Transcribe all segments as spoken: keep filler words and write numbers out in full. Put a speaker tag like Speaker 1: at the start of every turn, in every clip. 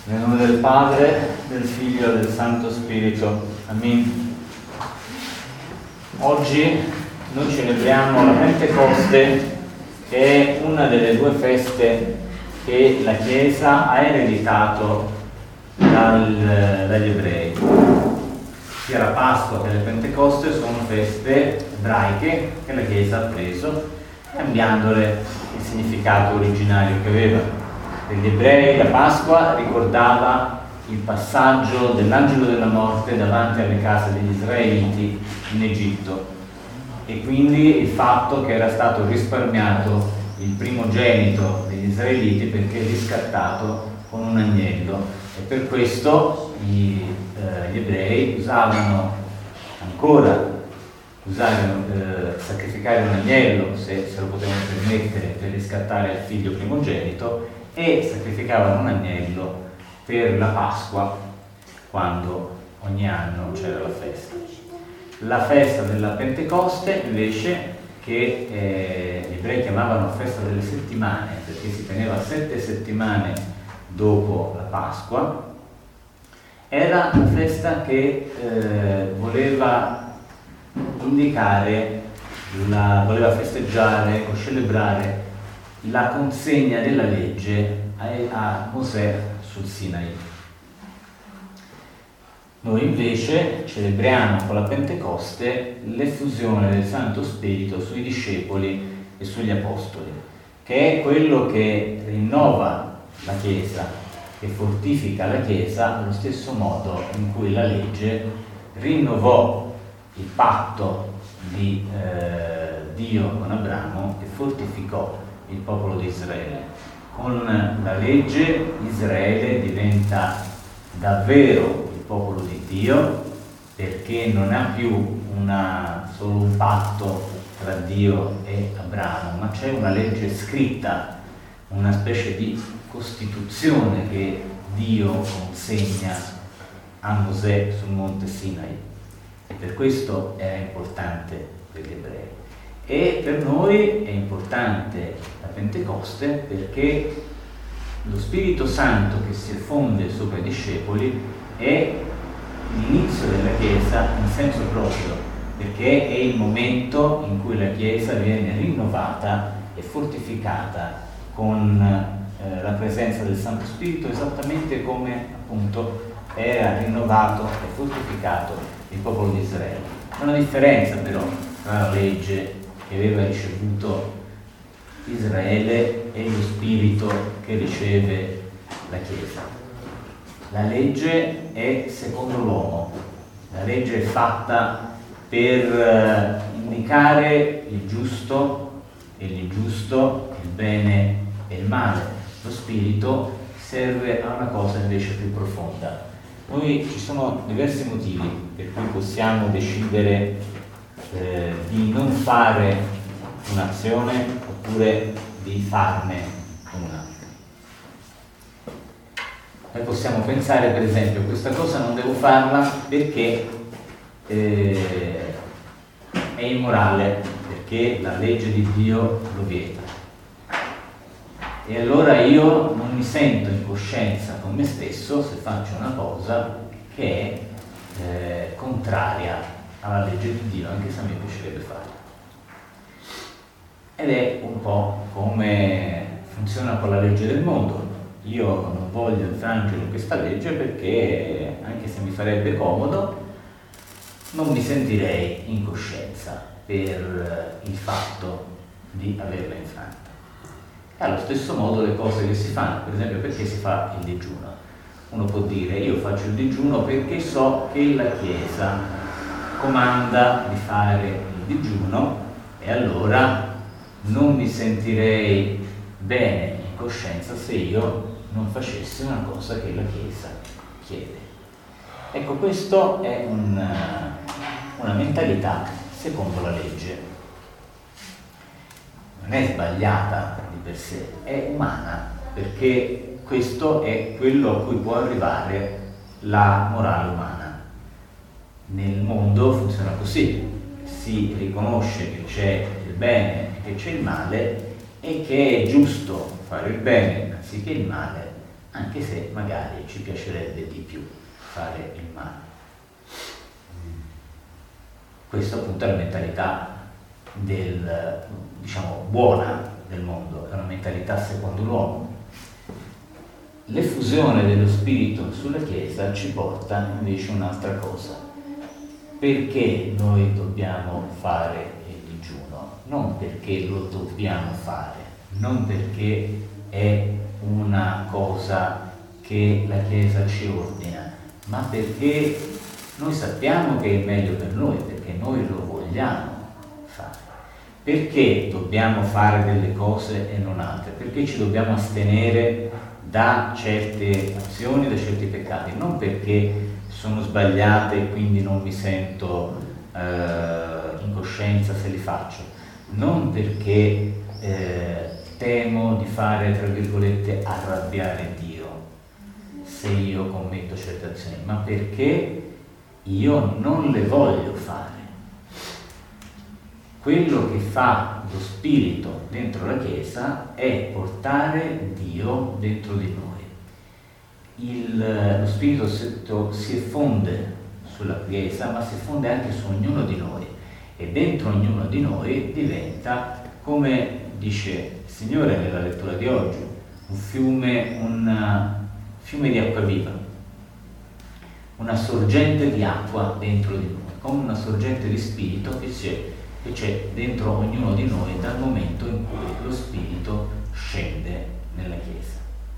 Speaker 1: Nel nome del Padre, del Figlio e del Santo Spirito. Amen. Oggi noi celebriamo la Pentecoste, che è una delle due feste che la Chiesa ha ereditato dal, dagli ebrei. Sia la Pasqua che la Pentecoste sono feste ebraiche che la Chiesa ha preso, cambiandole il significato originario che aveva. Per gli ebrei la Pasqua ricordava il passaggio dell'angelo della morte davanti alle case degli israeliti in Egitto e quindi il fatto che era stato risparmiato il primogenito degli israeliti perché riscattato con un agnello, e per questo gli, eh, gli ebrei usavano ancora usare, eh, sacrificare un agnello se se lo potevano permettere per riscattare il figlio primogenito, e sacrificavano un agnello per la Pasqua quando ogni anno c'era la festa. La festa della Pentecoste invece, che eh, gli ebrei chiamavano festa delle settimane perché si teneva sette settimane dopo la Pasqua, era una festa che eh, voleva indicare, la, voleva festeggiare o celebrare la consegna della legge a, a Mosè sul Sinai. Noi invece celebriamo con la Pentecoste l'effusione del Santo Spirito sui discepoli e sugli apostoli, che è quello che rinnova la Chiesa, che fortifica la Chiesa allo stesso modo in cui la legge rinnovò il patto di eh, Dio con Abramo e fortificò il popolo di Israele. Con la legge Israele diventa davvero il popolo di Dio, perché non ha più una, solo un patto tra Dio e Abramo, ma c'è una legge scritta, una specie di costituzione che Dio consegna a Mosè sul monte Sinai, e per questo era importante per gli ebrei. E per noi è importante la Pentecoste perché lo Spirito Santo che si effonde sopra i discepoli è l'inizio della Chiesa in senso proprio, perché è il momento in cui la Chiesa viene rinnovata e fortificata con eh, la presenza del Santo Spirito, esattamente come appunto era rinnovato e fortificato il popolo di Israele. C'è una differenza però tra la legge che aveva ricevuto Israele e lo Spirito che riceve la Chiesa. La legge è secondo l'uomo, la legge è fatta per indicare il giusto e l'ingiusto, il bene e il male. Lo Spirito serve a una cosa invece più profonda. Noi ci sono diversi motivi per cui possiamo decidere Eh, di non fare un'azione oppure di farne una. Noi possiamo pensare, per esempio, questa cosa non devo farla perché eh, è immorale, perché la legge di Dio lo vieta, e allora io non mi sento in coscienza con me stesso se faccio una cosa che è eh, contraria alla legge di Dio, anche se a me piacerebbe farlo. Ed è un po' come funziona con la legge del mondo. Io non voglio infrangere questa legge perché, anche se mi farebbe comodo, non mi sentirei in coscienza per il fatto di averla infranta. E allo stesso modo le cose che si fanno, per esempio, perché si fa il digiuno? Uno può dire: io faccio il digiuno perché so che la Chiesa comanda di fare il digiuno, e allora non mi sentirei bene in coscienza se io non facessi una cosa che la Chiesa chiede. Ecco, questo è un, una mentalità secondo la legge. Non è sbagliata di per sé, è umana, perché questo è quello a cui può arrivare la morale umana. Nel mondo funziona così: si riconosce che c'è il bene e che c'è il male, e che è giusto fare il bene anziché il male, anche se magari ci piacerebbe di più fare il male. Questa appunto è la mentalità del, diciamo, buona del mondo, è una mentalità secondo l'uomo. L'effusione dello Spirito sulla Chiesa ci porta invece un'altra cosa. Perché noi dobbiamo fare il digiuno? Non perché lo dobbiamo fare, non perché è una cosa che la Chiesa ci ordina, ma perché noi sappiamo che è meglio per noi, perché noi lo vogliamo fare. Perché dobbiamo fare delle cose e non altre? Perché ci dobbiamo astenere da certe azioni, da certi peccati? Non perché sono sbagliate e quindi non mi sento eh, in coscienza se li faccio, non perché eh, temo di fare, tra virgolette, arrabbiare Dio se io commetto certe azioni, ma perché io non le voglio fare. Quello che fa lo Spirito dentro la Chiesa è portare Dio dentro di noi. Il, lo Spirito si effonde sulla Chiesa, ma si effonde anche su ognuno di noi, e dentro ognuno di noi diventa, come dice il Signore nella lettura di oggi, un fiume, un fiume di acqua viva, una sorgente di acqua dentro di noi, come una sorgente di Spirito che c'è, che c'è dentro ognuno di noi dal momento in cui lo Spirito scende nella Chiesa.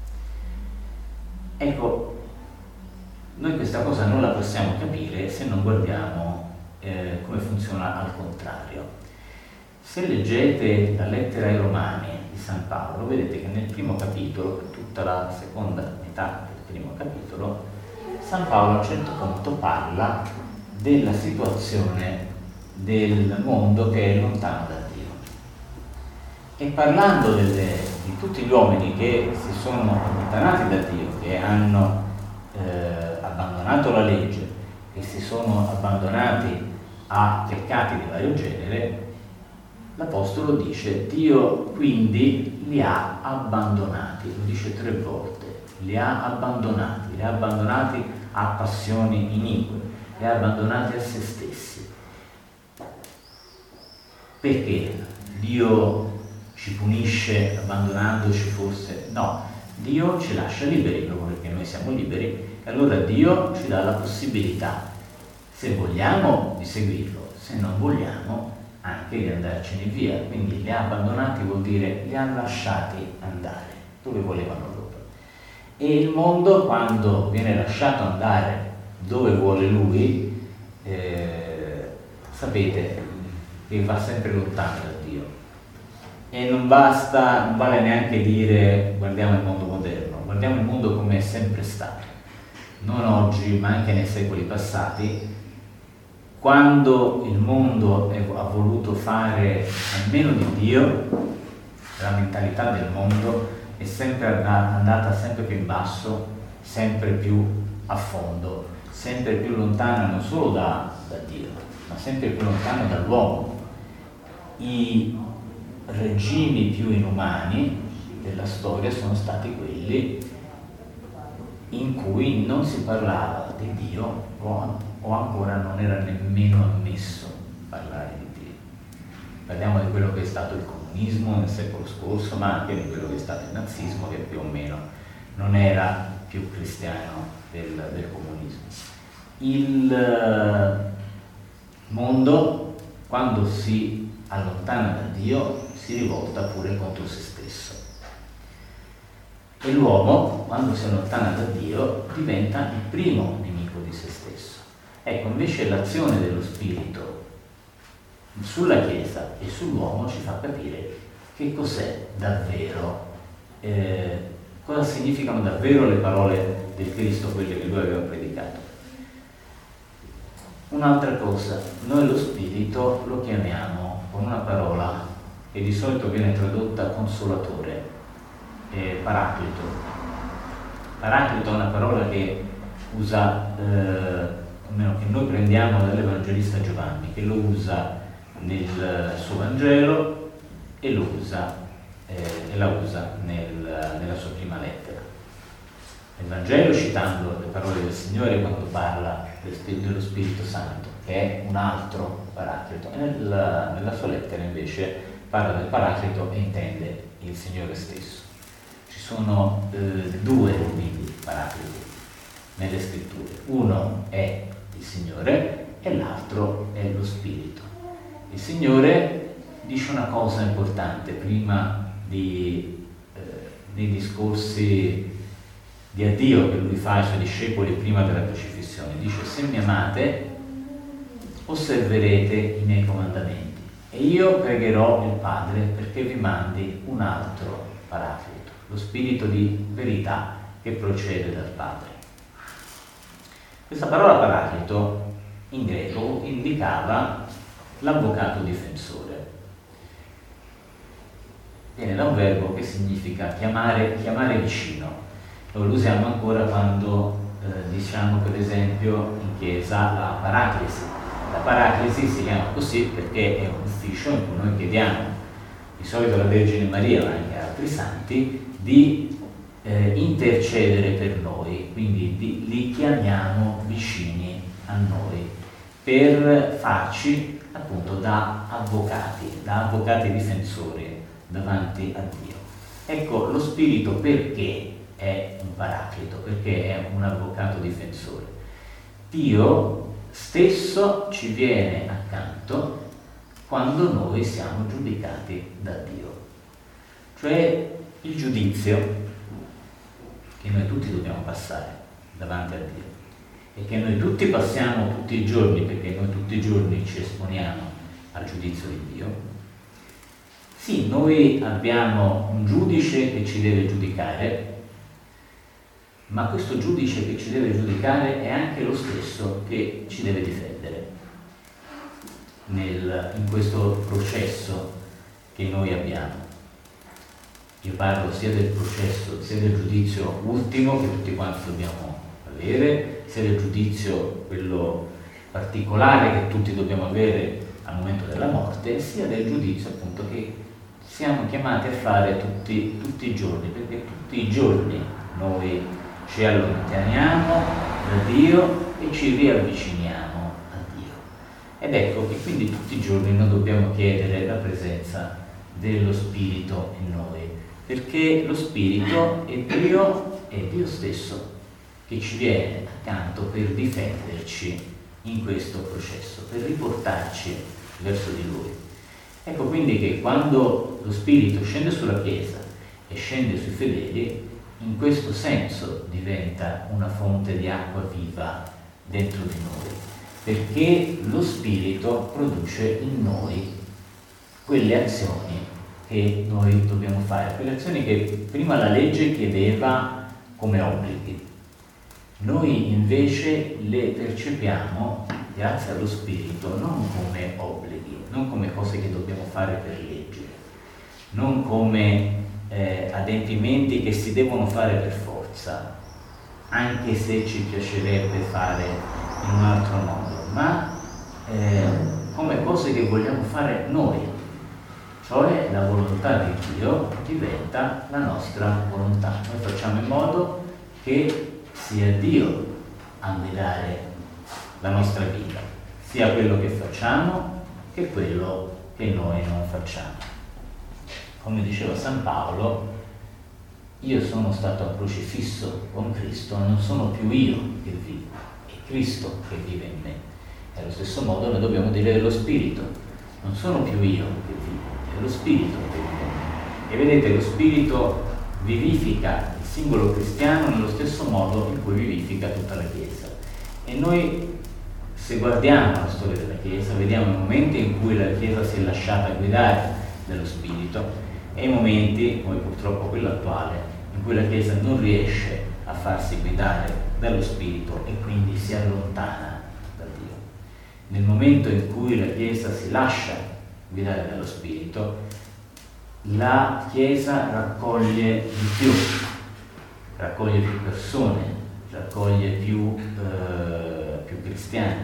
Speaker 1: Ecco, noi questa cosa non la possiamo capire se non guardiamo eh, come funziona al contrario. Se leggete la lettera ai Romani di San Paolo, vedete che nel primo capitolo, per tutta la seconda metà del primo capitolo, San Paolo a un certo punto parla della situazione del mondo che è lontano da Dio. E parlando delle, di tutti gli uomini che si sono allontanati da Dio, che hanno eh, abbandonato la legge, che si sono abbandonati a peccati di vario genere, l'Apostolo dice: Dio quindi li ha abbandonati, lo dice tre volte, li ha abbandonati, li ha abbandonati a passioni inique, li ha abbandonati a se stessi. Perché Dio ci punisce abbandonandoci forse? No, Dio ci lascia liberi proprio perché noi siamo liberi, e allora Dio ci dà la possibilità, se vogliamo, di seguirlo, se non vogliamo anche di andarcene via. Quindi li ha abbandonati vuol dire li ha lasciati andare dove volevano loro. E il mondo, quando viene lasciato andare dove vuole lui, eh, sapete che va sempre lontano da Dio. E non basta, non vale neanche dire guardiamo il mondo moderno, guardiamo il mondo come è sempre stato, non oggi ma anche nei secoli passati. Quando il mondo ha voluto fare a meno di Dio, la mentalità del mondo è sempre andata sempre più in basso, sempre più a fondo, sempre più lontana non solo da, da Dio, ma sempre più lontana dall'uomo. I regimi più inumani della storia sono stati quelli in cui non si parlava di Dio o, o ancora non era nemmeno ammesso parlare di Dio. Parliamo di quello che è stato il comunismo nel secolo scorso, ma anche di quello che è stato il nazismo, che più o meno non era più cristiano del, del comunismo. Il mondo, quando si allontana da Dio, si rivolta pure contro se stesso. E l'uomo, quando si allontana da Dio, diventa il primo nemico di se stesso. Ecco, invece l'azione dello Spirito sulla Chiesa e sull'uomo ci fa capire che cos'è davvero, eh, cosa significano davvero le parole del Cristo, quelle che lui aveva predicato. Un'altra cosa, noi lo Spirito lo chiamiamo con una parola che di solito viene tradotta consolatore, eh, paraclito. Paraclito è una parola che usa, eh, almeno che noi prendiamo dall'Evangelista Giovanni, che lo usa nel suo Vangelo e lo usa eh, e la usa nel, nella sua prima lettera. nel Vangelo, citando le parole del Signore quando parla dello Spirito Santo, che è un altro Paraclito, e nella, nella sua lettera invece parla del Paraclito e intende il Signore stesso. Ci sono eh, due quindi Paracliti nelle scritture, uno è il Signore e l'altro è lo Spirito. Il Signore dice una cosa importante prima di, eh, nei discorsi di addio che lui fa ai suoi discepoli prima della crocifissione. Dice: se mi amate osserverete i miei comandamenti e io pregherò il Padre perché vi mandi un altro Paraclito, lo Spirito di verità che procede dal Padre. Questa parola Paraclito in greco indicava l'avvocato difensore. Viene da un verbo che significa chiamare, chiamare vicino. Noi lo usiamo ancora quando eh, diciamo per esempio in chiesa la paraclesi. La paraclesi si chiama così perché è un ufficio in cui noi chiediamo, di solito alla Vergine Maria ma anche a altri santi, di eh, intercedere per noi, quindi di, li chiamiamo vicini a noi per farci appunto da avvocati, da avvocati difensori davanti a Dio. Ecco, lo Spirito perché è un Paraclito, perché è un avvocato difensore? Dio stesso ci viene accanto quando noi siamo giudicati da Dio. Cioè il giudizio che noi tutti dobbiamo passare davanti a Dio e che noi tutti passiamo tutti i giorni, perché noi tutti i giorni ci esponiamo al giudizio di Dio. Sì, noi abbiamo un giudice che ci deve giudicare, ma questo giudice che ci deve giudicare è anche lo stesso che ci deve difendere nel, in questo processo che noi abbiamo. Io parlo sia del processo, sia del giudizio ultimo che tutti quanti dobbiamo avere, sia del giudizio quello particolare che tutti dobbiamo avere al momento della morte, sia del giudizio appunto che siamo chiamati a fare tutti, tutti i giorni, perché tutti i giorni noi ci allontaniamo da Dio e ci riavviciniamo a Dio. Ed ecco che quindi tutti i giorni noi dobbiamo chiedere la presenza dello Spirito in noi, perché lo Spirito è Dio, è Dio stesso che ci viene accanto per difenderci in questo processo, per riportarci verso di Lui. Ecco quindi che quando lo Spirito scende sulla Chiesa e scende sui fedeli, in questo senso diventa una fonte di acqua viva dentro di noi, perché lo Spirito produce in noi quelle azioni che noi dobbiamo fare, quelle azioni che prima la legge chiedeva come obblighi. Noi invece le percepiamo, grazie allo Spirito, non come obblighi, non come cose che dobbiamo fare per legge, non come eh, adempimenti che si devono fare per forza, anche se ci piacerebbe fare in un altro modo, ma eh, come cose che vogliamo fare noi, cioè la volontà di Dio diventa la nostra volontà. Noi facciamo in modo che sia Dio a guidare la nostra vita, sia quello che facciamo che quello che noi non facciamo. Come diceva San Paolo, io sono stato crocifisso con Cristo, non sono più io che vivo, è Cristo che vive in me. E allo stesso modo noi dobbiamo dire dello Spirito, non sono più io che vivo, è lo Spirito che vive in me. E vedete, lo Spirito vivifica il singolo cristiano nello stesso modo in cui vivifica tutta la Chiesa. E noi, se guardiamo la storia della Chiesa, vediamo i momenti in cui la Chiesa si è lasciata guidare dallo Spirito e i momenti, come purtroppo quello attuale, in cui la Chiesa non riesce a farsi guidare dallo Spirito e quindi si allontana da Dio. Nel momento in cui la Chiesa si lascia guidare dallo Spirito, la Chiesa raccoglie di più, raccoglie più persone, raccoglie più, eh, più cristiani,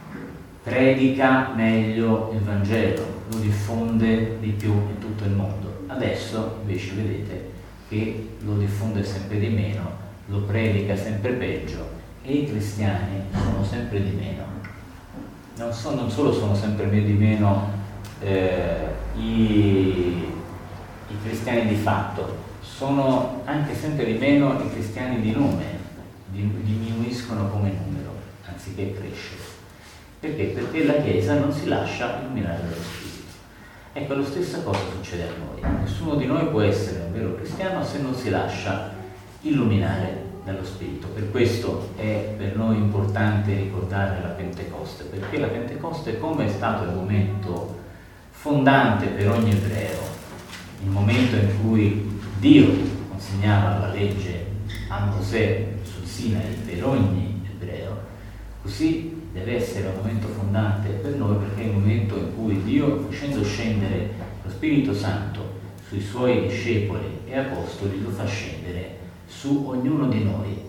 Speaker 1: predica meglio il Vangelo, lo diffonde di più in tutto il mondo. Adesso invece vedete che lo diffonde sempre di meno lo predica sempre peggio e i cristiani sono sempre di meno. Non, so, non solo sono sempre di meno eh, i, i cristiani di fatto, sono anche sempre di meno i cristiani di nome, diminuiscono come numero, anziché crescere. Perché? Perché la Chiesa non si lascia illuminare dallo Spirito. Ecco, la stessa cosa succede a noi. Nessuno di noi può essere un vero cristiano se non si lascia illuminare dallo Spirito. Per questo è per noi importante ricordare la Pentecoste, perché la Pentecoste, come è stato il momento fondante per ogni ebreo, il momento in cui Dio consegnava la legge a Mosè sul Sinai per ogni ebreo, così deve essere un momento fondante per noi, perché è il momento in cui Dio, facendo scendere lo Spirito Santo sui suoi discepoli e apostoli, lo fa scendere su ognuno di noi,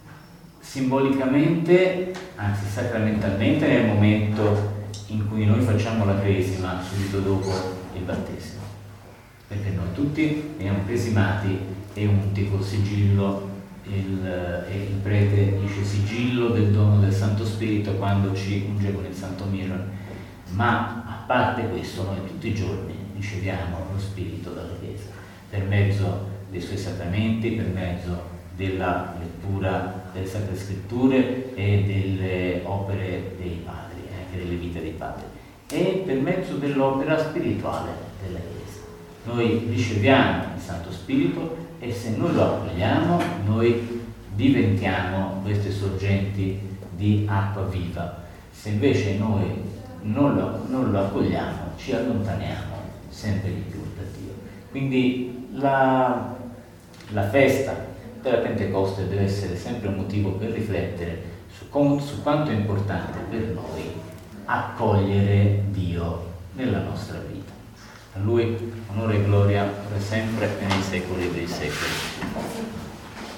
Speaker 1: simbolicamente, anzi sacramentalmente, nel momento in cui noi facciamo la cresima subito dopo il battesimo, perché noi tutti veniamo cresimati e unti col sigillo. Il, e il prete dice sigillo del dono del Santo Spirito quando ci unge con il Santo Miro, ma a parte questo noi tutti i giorni riceviamo lo Spirito dalla Chiesa per mezzo dei suoi sacramenti, per mezzo della lettura delle Sacre Scritture e delle opere dei padri, anche delle vite dei padri, e per mezzo dell'opera spirituale della Chiesa. Noi riceviamo il Santo Spirito e se noi lo accogliamo, noi diventiamo queste sorgenti di acqua viva. Se invece noi non lo, non lo accogliamo, ci allontaniamo sempre di più da Dio. Quindi la, la festa della Pentecoste deve essere sempre un motivo per riflettere su, com, su quanto è importante per noi accogliere Dio nella nostra vita. A Lui onore e gloria per sempre e nei secoli dei secoli.